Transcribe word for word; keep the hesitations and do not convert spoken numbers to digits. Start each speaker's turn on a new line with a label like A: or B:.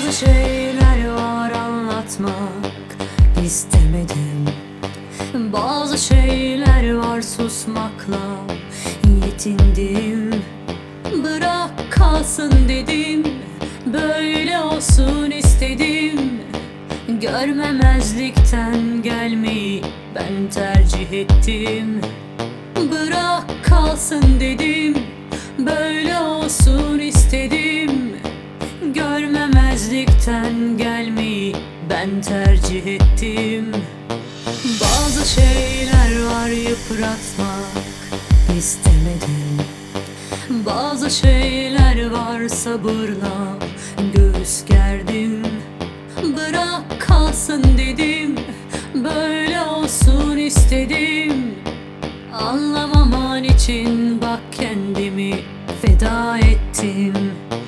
A: Bazı şeyler var anlatmak istemedim. Bazı şeyler var susmakla yetindim. Bırak kalsın dedim, böyle olsun istedim. Görmemezlikten gelmeyi ben tercih ettim. Bırak kalsın dedim, böyle olsun istedim. Görmemezlikten gelmeyi ben tercih ettim. Bazı şeyler var yıpratmak istemedim. Bazı şeyler var sabırla göğüs gerdim. Bırak kalsın dedim, böyle olsun istedim. Anlamaman için bak kendimi feda ettim.